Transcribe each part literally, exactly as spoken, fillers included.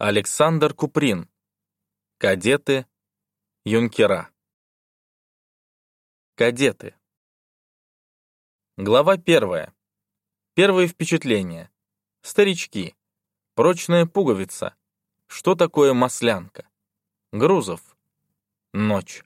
Александр Куприн. Кадеты, юнкера. Кадеты. Глава первая. Первые впечатления. Старички. Прочная пуговица. Что такое маслянка? Грузов. Ночь.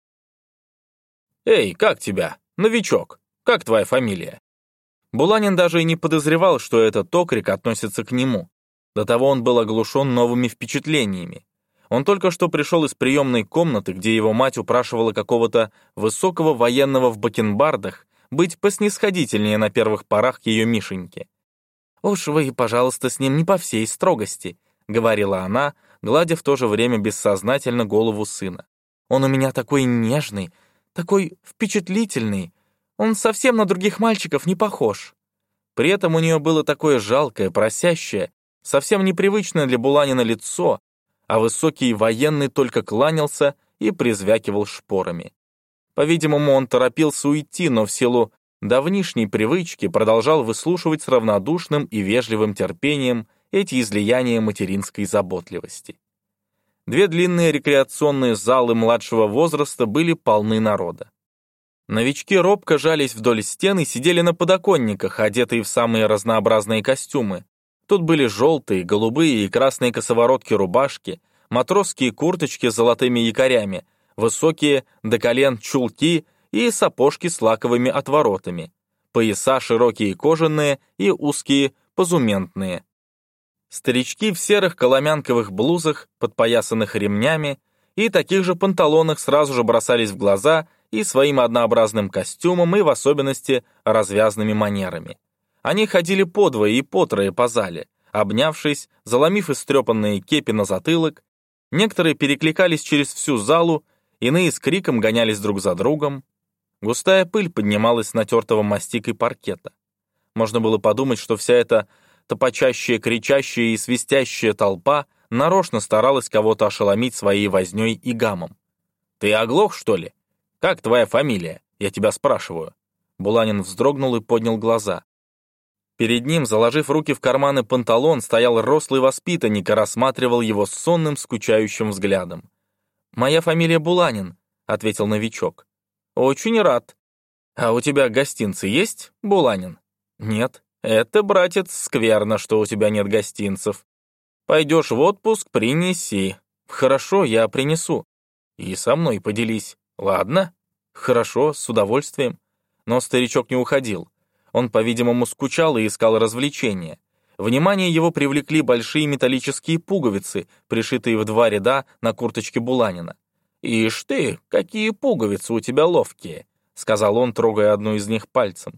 «Эй, как тебя? Новичок. Как твоя фамилия?» Буланин даже и не подозревал, что этот окрик относится к нему. До того он был оглушен новыми впечатлениями. Он только что пришел из приемной комнаты, где его мать упрашивала какого-то высокого военного в бакенбардах быть поснисходительнее на первых порах к ее Мишеньке. «Уж вы, пожалуйста, с ним не по всей строгости», — говорила она, гладя в то же время бессознательно голову сына. «Он у меня такой нежный, такой впечатлительный. Он совсем на других мальчиков не похож». При этом у нее было такое жалкое, просящее, совсем непривычное для Буланина лицо, а высокий военный только кланялся и призвякивал шпорами. По-видимому, он торопился уйти, но в силу давнишней привычки продолжал выслушивать с равнодушным и вежливым терпением эти излияния материнской заботливости. Две длинные рекреационные залы младшего возраста были полны народа. Новички робко жались вдоль стен и сидели на подоконниках, одетые в самые разнообразные костюмы. Тут были желтые, голубые и красные косоворотки рубашки, матросские курточки с золотыми якорями, высокие до колен чулки и сапожки с лаковыми отворотами, пояса широкие кожаные и узкие позументные. Старички в серых коломянковых блузах, подпоясанных ремнями, и таких же панталонах сразу же бросались в глаза и своим однообразным костюмом, и в особенности развязными манерами. Они ходили подвое и потрое по зале, обнявшись, заломив истрепанные кепи на затылок, некоторые перекликались через всю залу, иные с криком гонялись друг за другом. Густая пыль поднималась с натертого мастикой паркета. Можно было подумать, что вся эта топочащая, кричащая и свистящая толпа нарочно старалась кого-то ошеломить своей вознёй и гамом. «Ты оглох, что ли? Как твоя фамилия? Я тебя спрашиваю». Буланин вздрогнул и поднял глаза. Перед ним, заложив руки в карманы панталон, стоял рослый воспитанник и рассматривал его с сонным, скучающим взглядом. «Моя фамилия Буланин», — ответил новичок. «Очень рад. А у тебя гостинцы есть, Буланин?» «Нет». «Это, братец, скверно, что у тебя нет гостинцев. Пойдешь в отпуск, принеси». «Хорошо, я принесу». «И со мной поделись». «Ладно». «Хорошо, с удовольствием». Но старичок не уходил. Он, по-видимому, скучал и искал развлечения. Внимание его привлекли большие металлические пуговицы, пришитые в два ряда на курточке Буланина. «Ишь ты, какие пуговицы у тебя ловкие», — сказал он, трогая одну из них пальцем.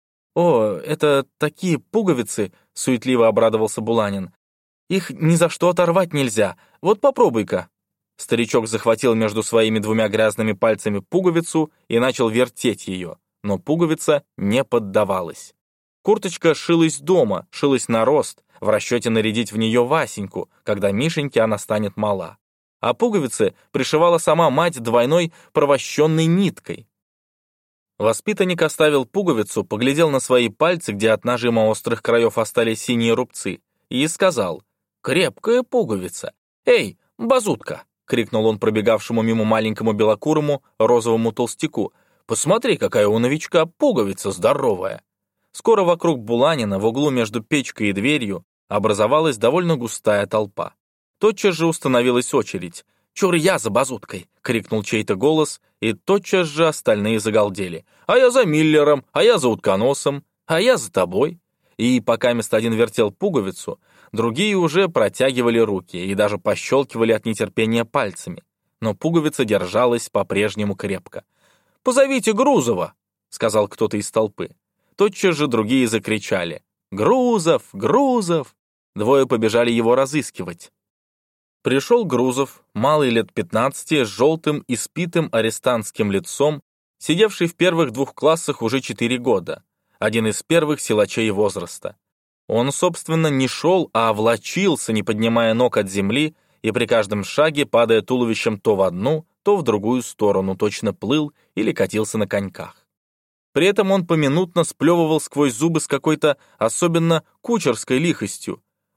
«О, это такие пуговицы!» — суетливо обрадовался Буланин. «Их ни за что оторвать нельзя. Вот попробуй-ка». Старичок захватил между своими двумя грязными пальцами пуговицу и начал вертеть ее, но пуговица не поддавалась. Курточка шилась дома, шилась на рост, в расчете нарядить в нее Васеньку, когда Мишеньке она станет мала. А пуговицы пришивала сама мать двойной провощенной ниткой. Воспитанник оставил пуговицу, поглядел на свои пальцы, где от нажима острых краев остались синие рубцы, и сказал: «Крепкая пуговица! Эй, базутка!» — крикнул он пробегавшему мимо маленькому белокурому розовому толстяку. «Посмотри, какая у новичка пуговица здоровая!» Скоро вокруг Буланина в углу между печкой и дверью образовалась довольно густая толпа. Тотчас же установилась очередь. «Чур я за базуткой!» — крикнул чей-то голос, и тотчас же остальные загалдели. «А я за Миллером, а я за утконосом, а я за тобой!» И пока место один вертел пуговицу, другие уже протягивали руки и даже пощелкивали от нетерпения пальцами. Но пуговица держалась по-прежнему крепко. «Позовите Грузова!» — сказал кто-то из толпы. Тотчас же другие закричали: «Грузов! Грузов!» Двое побежали его разыскивать. Пришел Грузов, малый лет пятнадцати, с желтым, испитым арестантским лицом, сидевший в первых двух классах уже четыре года, один из первых силачей возраста. Он, собственно, не шел, а влачился, не поднимая ног от земли, и при каждом шаге, падая туловищем то в одну, то в другую сторону, точно плыл или катился на коньках. При этом он поминутно сплевывал сквозь зубы с какой-то особенно кучерской лихостью.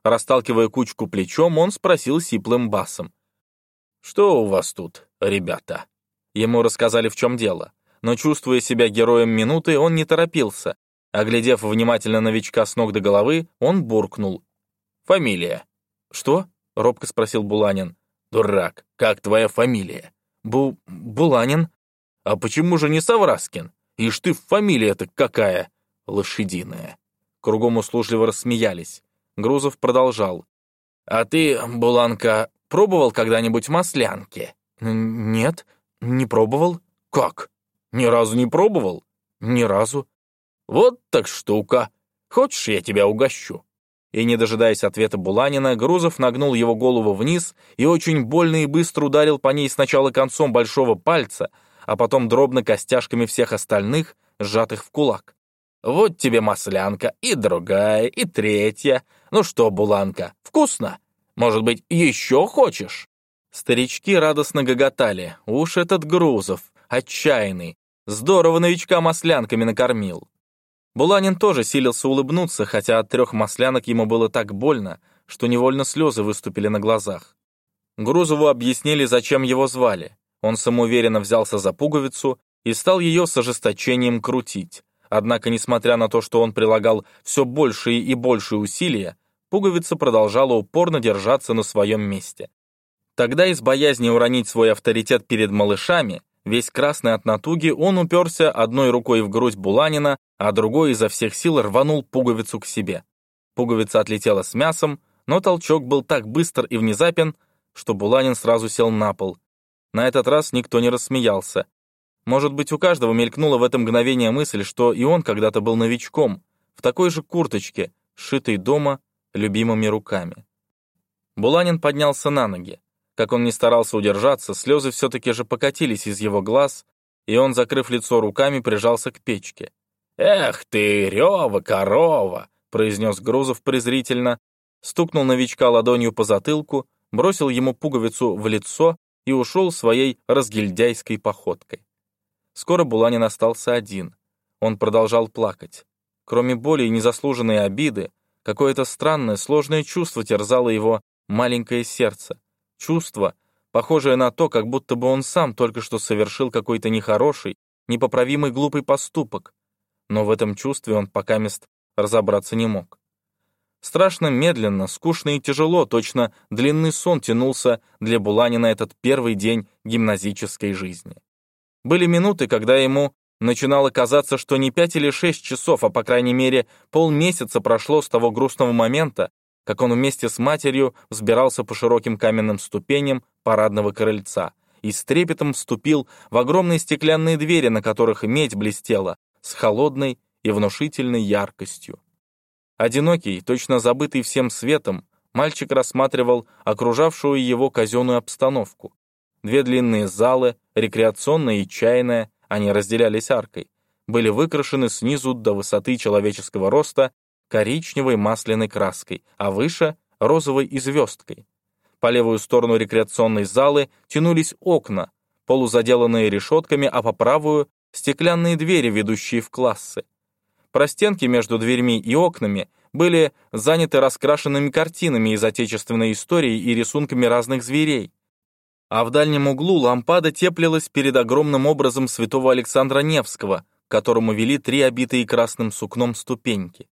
Расталкивая кучку плечом, он спросил сиплым басом. «Что у вас тут, ребята?» Ему рассказали, в чем дело, но, чувствуя себя героем минуты, он не торопился. Оглядев внимательно новичка с ног до головы, он буркнул. «Фамилия». «Что?» — робко спросил Буланин. «Дурак, как твоя фамилия?» «Бу... Буланин». «А почему же не Савраскин? Ишь ты, фамилия-то какая? Лошадиная». Кругом услужливо рассмеялись. Грузов продолжал. «А ты, Буланка, пробовал когда-нибудь маслянки?» «Нет, не пробовал». «Как? Ни разу не пробовал?» «Ни разу». «Вот так штука. Хочешь, я тебя угощу?» И, не дожидаясь ответа Буланина, Грузов нагнул его голову вниз и очень больно и быстро ударил по ней сначала концом большого пальца, а потом дробно костяшками всех остальных, сжатых в кулак. «Вот тебе маслянка, и другая, и третья. Ну что, Буланка, вкусно? Может быть, еще хочешь?» Старички радостно гоготали. Уж этот Грузов, отчаянный, здорово новичка маслянками накормил. Буланин тоже силился улыбнуться, хотя от трех маслянок ему было так больно, что невольно слезы выступили на глазах. Грузову объяснили, зачем его звали. Он самоуверенно взялся за пуговицу и стал ее с ожесточением крутить. Однако, несмотря на то, что он прилагал все большие и большие усилия, пуговица продолжала упорно держаться на своем месте. Тогда из боязни уронить свой авторитет перед малышами, весь красный от натуги, он уперся одной рукой в грудь Буланина, а другой изо всех сил рванул пуговицу к себе. Пуговица отлетела с мясом, но толчок был так быстр и внезапен, что Буланин сразу сел на пол. На этот раз никто не рассмеялся. Может быть, у каждого мелькнула в это мгновение мысль, что и он когда-то был новичком, в такой же курточке, сшитой дома любимыми руками. Буланин поднялся на ноги. Как он ни старался удержаться, слезы все-таки же покатились из его глаз, и он, закрыв лицо руками, прижался к печке. «Эх ты, рева, корова!» — произнес Грузов презрительно, стукнул новичка ладонью по затылку, бросил ему пуговицу в лицо и ушел своей разгильдяйской походкой. Скоро Буланин остался один. Он продолжал плакать. Кроме боли и незаслуженной обиды, какое-то странное, сложное чувство терзало его маленькое сердце. Чувство, похожее на то, как будто бы он сам только что совершил какой-то нехороший, непоправимый глупый поступок. Но в этом чувстве он покамест разобраться не мог. Страшно медленно, скучно и тяжело, точно длинный сон тянулся для Буланина этот первый день гимназической жизни. Были минуты, когда ему начинало казаться, что не пять или шесть часов, а по крайней мере полмесяца прошло с того грустного момента, как он вместе с матерью взбирался по широким каменным ступеням парадного крыльца и с трепетом вступил в огромные стеклянные двери, на которых медь блестела с холодной и внушительной яркостью. Одинокий, точно забытый всем светом, мальчик рассматривал окружавшую его казенную обстановку. Две длинные залы, рекреационная и чайная, они разделялись аркой, были выкрашены снизу до высоты человеческого роста коричневой масляной краской, а выше — розовой и звездкой. По левую сторону рекреационной залы тянулись окна, полузаделанные решетками, а по правую — стеклянные двери, ведущие в классы. Простенки между дверьми и окнами были заняты раскрашенными картинами из отечественной истории и рисунками разных зверей. А в дальнем углу лампада теплилась перед огромным образом святого Александра Невского, к которому вели три обитые красным сукном ступеньки.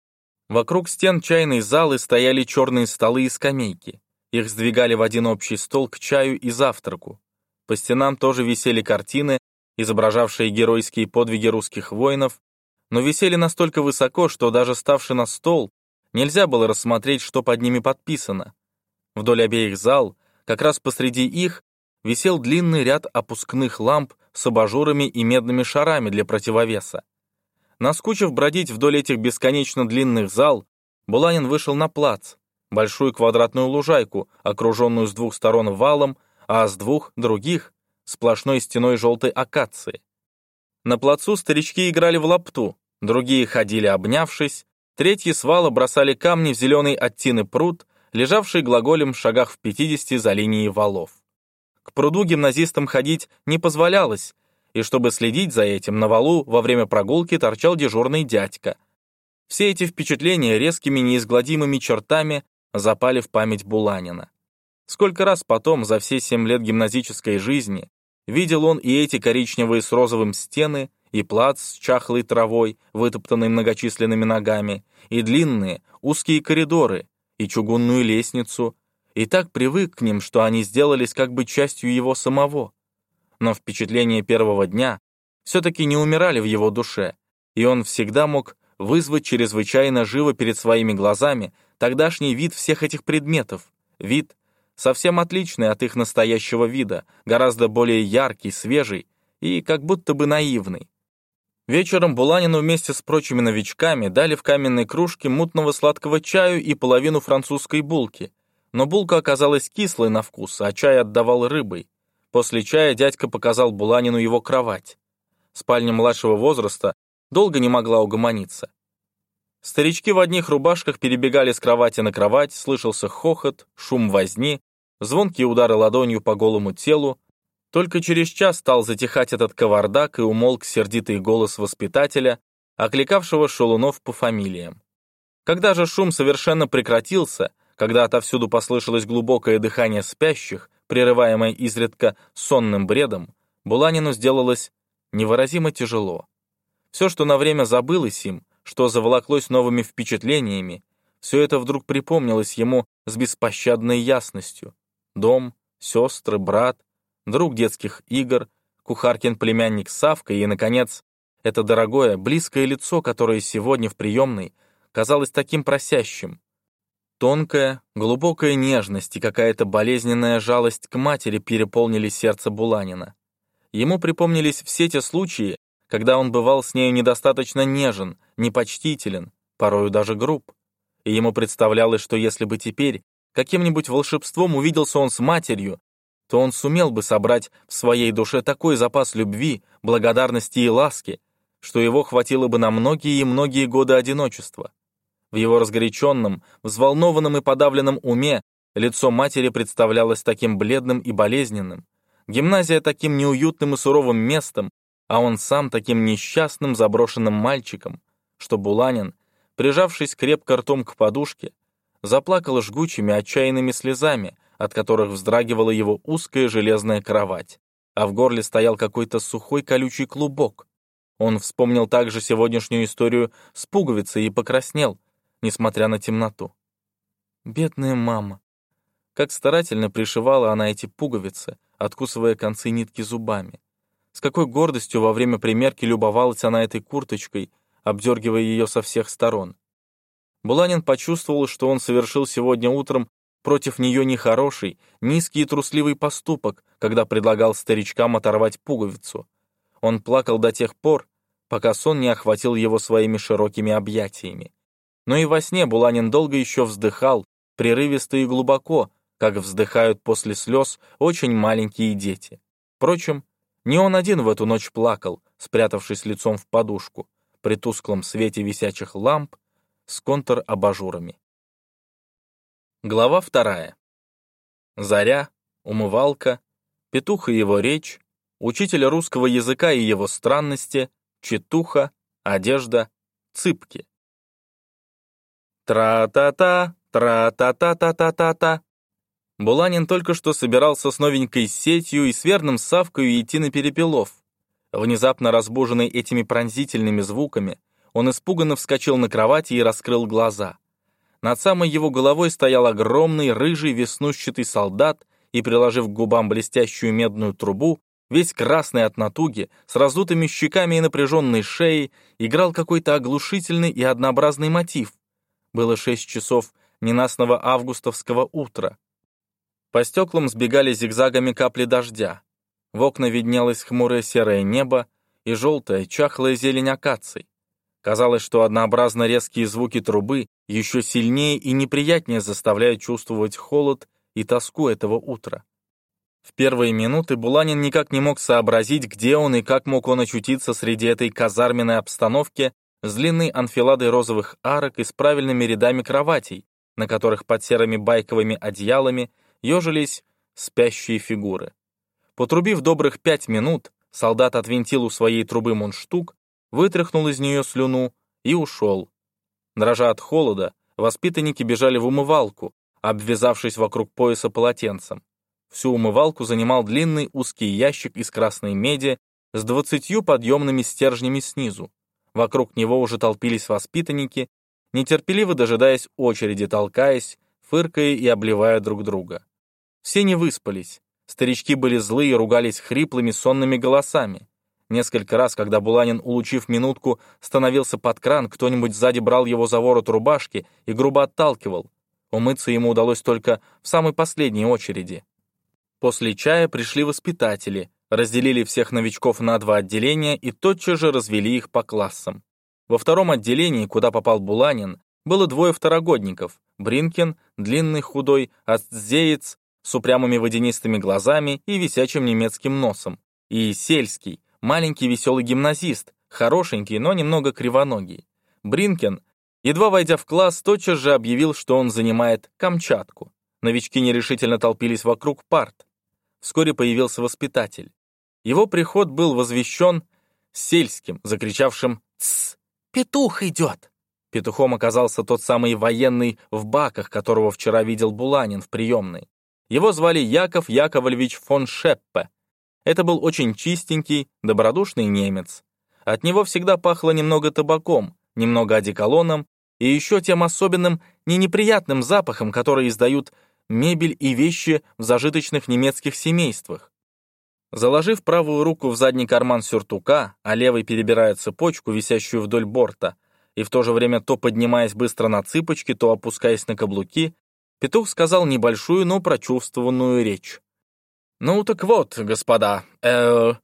Вокруг стен чайной залы стояли черные столы и скамейки. Их сдвигали в один общий стол к чаю и завтраку. По стенам тоже висели картины, изображавшие геройские подвиги русских воинов, но висели настолько высоко, что даже ставши на стол, нельзя было рассмотреть, что под ними подписано. Вдоль обеих зал, как раз посреди их, висел длинный ряд опускных ламп с абажурами и медными шарами для противовеса. Наскучив бродить вдоль этих бесконечно длинных зал, Буланин вышел на плац, большую квадратную лужайку, окруженную с двух сторон валом, а с двух других — сплошной стеной желтой акации. На плацу старички играли в лапту, другие ходили обнявшись, третьи с вала бросали камни в зеленый от тины пруд, лежавший глаголем в шагах в пятидесяти за линией валов. К пруду гимназистам ходить не позволялось, и чтобы следить за этим, на валу во время прогулки торчал дежурный дядька. Все эти впечатления резкими неизгладимыми чертами запали в память Буланина. Сколько раз потом, за все семь лет гимназической жизни, видел он и эти коричневые с розовым стены, и плац с чахлой травой, вытоптанной многочисленными ногами, и длинные, узкие коридоры, и чугунную лестницу, и так привык к ним, что они сделались как бы частью его самого. Но впечатления первого дня все-таки не умирали в его душе, и он всегда мог вызвать чрезвычайно живо перед своими глазами тогдашний вид всех этих предметов, вид, совсем отличный от их настоящего вида, гораздо более яркий, свежий и как будто бы наивный. Вечером Буланину вместе с прочими новичками дали в каменной кружке мутного сладкого чаю и половину французской булки, но булка оказалась кислой на вкус, а чай отдавал рыбой. После чая дядька показал Буланину его кровать. Спальня младшего возраста долго не могла угомониться. Старички в одних рубашках перебегали с кровати на кровать, слышался хохот, шум возни, звонкие удары ладонью по голому телу. Только через час стал затихать этот кавардак и умолк сердитый голос воспитателя, окликавшего шалунов по фамилиям. Когда же шум совершенно прекратился, когда отовсюду послышалось глубокое дыхание спящих, прерываемое изредка сонным бредом, Буланину сделалось невыразимо тяжело. Все, что на время забылось им, что заволоклось новыми впечатлениями, все это вдруг припомнилось ему с беспощадной ясностью. Дом, сестры, брат, друг детских игр, кухаркин племянник Савка и, наконец, это дорогое, близкое лицо, которое сегодня в приемной казалось таким просящим. Тонкая, глубокая нежность и какая-то болезненная жалость к матери переполнили сердце Буланина. Ему припомнились все те случаи, когда он бывал с нею недостаточно нежен, непочтителен, порою даже груб. И ему представлялось, что если бы теперь каким-нибудь волшебством увиделся он с матерью, то он сумел бы собрать в своей душе такой запас любви, благодарности и ласки, что его хватило бы на многие и многие годы одиночества. В его разгоряченном, взволнованном и подавленном уме лицо матери представлялось таким бледным и болезненным, гимназия таким неуютным и суровым местом, а он сам таким несчастным заброшенным мальчиком, что Буланин, прижавшись крепко ртом к подушке, заплакал жгучими отчаянными слезами, от которых вздрагивала его узкая железная кровать, а в горле стоял какой-то сухой колючий клубок. Он вспомнил также сегодняшнюю историю с пуговицей и покраснел, несмотря на темноту. Бедная мама! Как старательно пришивала она эти пуговицы, откусывая концы нитки зубами. С какой гордостью во время примерки любовалась она этой курточкой, обдергивая ее со всех сторон. Буланин почувствовал, что он совершил сегодня утром против нее нехороший, низкий и трусливый поступок, когда предлагал старичкам оторвать пуговицу. Он плакал до тех пор, пока сон не охватил его своими широкими объятиями. Но и во сне Буланин долго еще вздыхал, прерывисто и глубоко, как вздыхают после слез очень маленькие дети. Впрочем, не он один в эту ночь плакал, спрятавшись лицом в подушку, при тусклом свете висячих ламп с контр-абажурами. Глава вторая. Заря, умывалка, петух и его речь, учитель русского языка и его странности, четуха, одежда, цыпки. Тра-та-та, тра-та-та-та-та-та-та. Буланин только что собирался с новенькой сетью и с верным Савкой идти на Перепелов. Внезапно разбуженный этими пронзительными звуками, он испуганно вскочил на кровати и раскрыл глаза. Над самой его головой стоял огромный, рыжий, веснушчатый солдат и, приложив к губам блестящую медную трубу, весь красный от натуги, с раздутыми щеками и напряженной шеей, играл какой-то оглушительный и однообразный мотив. Было шесть часов ненастного августовского утра. По стеклам сбегали зигзагами капли дождя. В окна виднелось хмурое серое небо и желтая, чахлая зелень акаций. Казалось, что однообразно резкие звуки трубы еще сильнее и неприятнее заставляют чувствовать холод и тоску этого утра. В первые минуты Буланин никак не мог сообразить, где он и как мог он очутиться среди этой казарменной обстановки с длинной анфиладой розовых арок и с правильными рядами кроватей, на которых под серыми байковыми одеялами ежились спящие фигуры. Потрубив добрых пять минут, солдат отвинтил у своей трубы мундштук, вытряхнул из нее слюну и ушел. Дрожа от холода, воспитанники бежали в умывалку, обвязавшись вокруг пояса полотенцем. Всю умывалку занимал длинный узкий ящик из красной меди с двадцатью подъемными стержнями снизу. Вокруг него уже толпились воспитанники, нетерпеливо дожидаясь очереди, толкаясь, фыркая и обливая друг друга. Все не выспались. Старички были злые и ругались хриплыми сонными голосами. Несколько раз, когда Буланин, улучив минутку, становился под кран, кто-нибудь сзади брал его за ворот рубашки и грубо отталкивал. Умыться ему удалось только в самой последней очереди. После чая пришли воспитатели, разделили всех новичков на два отделения и тотчас же развели их по классам. Во втором отделении, куда попал Буланин, было двое второгодников: Бринкин, длинный худой, ацтзеец с упрямыми водянистыми глазами и висячим немецким носом, и Сельский, маленький веселый гимназист, хорошенький, но немного кривоногий. Бринкин, едва войдя в класс, тотчас же объявил, что он занимает Камчатку. Новички нерешительно толпились вокруг парт. Вскоре появился воспитатель. Его приход был возвещен Сельским, закричавшим «Тсс! Петух идет!». Петухом оказался тот самый военный в баках, которого вчера видел Буланин в приемной. Его звали Яков Яковлевич фон Шеппе. Это был очень чистенький, добродушный немец. От него всегда пахло немного табаком, немного одеколоном и еще тем особенным, не неприятным запахом, который издают мебель и вещи в зажиточных немецких семействах. Заложив правую руку в задний карман сюртука, а левой перебирая цепочку, висящую вдоль борта, и в то же время то поднимаясь быстро на цыпочки, то опускаясь на каблуки, Петух сказал небольшую, но прочувствованную речь. «Ну так вот, господа, э,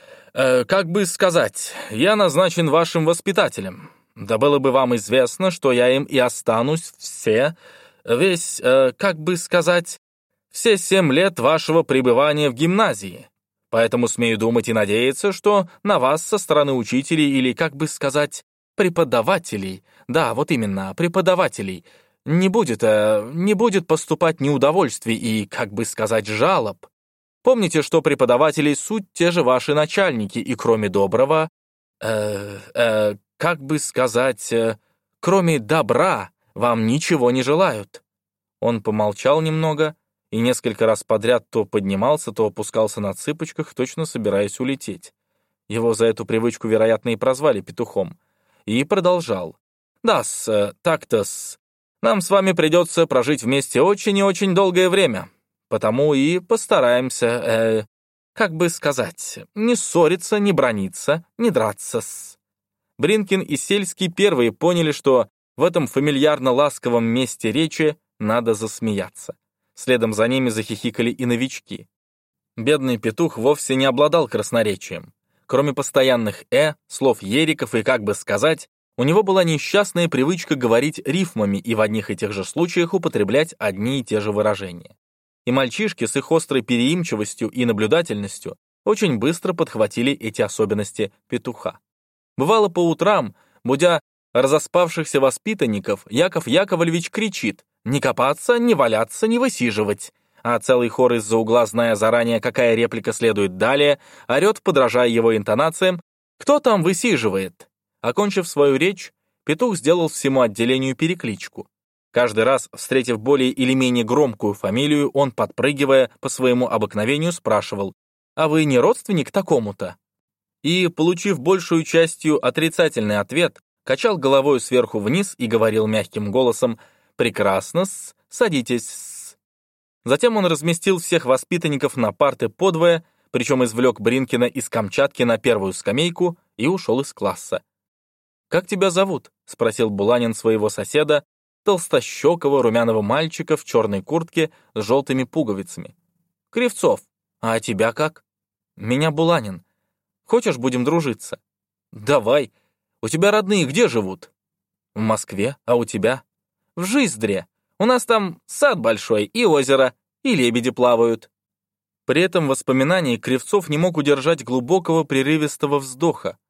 э, как бы сказать, я назначен вашим воспитателем. Да было бы вам известно, что я им и останусь все, весь, э, как бы сказать, все семь лет вашего пребывания в гимназии. Поэтому смею думать и надеяться, что на вас со стороны учителей или, как бы сказать, преподавателей, да, вот именно, преподавателей, не будет, э, не будет поступать неудовольствий и, как бы сказать, жалоб. Помните, что преподаватели — суть те же ваши начальники, и кроме доброго, э, э, как бы сказать, э, кроме добра вам ничего не желают». Он помолчал немного и несколько раз подряд то поднимался, то опускался на цыпочках, точно собираясь улететь. Его за эту привычку, вероятно, и прозвали петухом. И продолжал. «Да-с, так-то-с. Нам с вами придется прожить вместе очень и очень долгое время. Потому и постараемся, э, как бы сказать, не ссориться, не браниться, не драться-с». Бринкин и Сельский первые поняли, что в этом фамильярно-ласковом месте речи надо засмеяться. Следом за ними захихикали и новички. Бедный петух вовсе не обладал красноречием. Кроме постоянных «э», слов ериков и, как бы сказать, у него была несчастная привычка говорить рифмами и в одних и тех же случаях употреблять одни и те же выражения. И мальчишки с их острой переимчивостью и наблюдательностью очень быстро подхватили эти особенности петуха. Бывало, по утрам, будя разоспавшихся воспитанников, Яков Яковлевич кричит: «Не копаться, не валяться, не высиживать», а целый хор из-за угла, зная заранее, какая реплика следует далее, орет, подражая его интонациям: «Кто там высиживает?». Окончив свою речь, петух сделал всему отделению перекличку. Каждый раз, встретив более или менее громкую фамилию, он, подпрыгивая по своему обыкновению, спрашивал: «А вы не родственник такому-то?» И, получив большую частью отрицательный ответ, качал головой сверху вниз и говорил мягким голосом: «Прекрасно-с, садитесь-с». Затем он разместил всех воспитанников на парты подвое, причем извлек Бринкина из Камчатки на первую скамейку и ушел из класса. «Как тебя зовут?» — спросил Буланин своего соседа, толстощекого румяного мальчика в черной куртке с желтыми пуговицами. «Кривцов. А тебя как?» «Меня Буланин. Хочешь, будем дружиться?» «Давай. У тебя родные где живут?» «В Москве. А у тебя?» «В Жиздре. У нас там сад большой и озеро, и лебеди плавают». При этом воспоминании Кривцов не мог удержать глубокого прерывистого вздоха.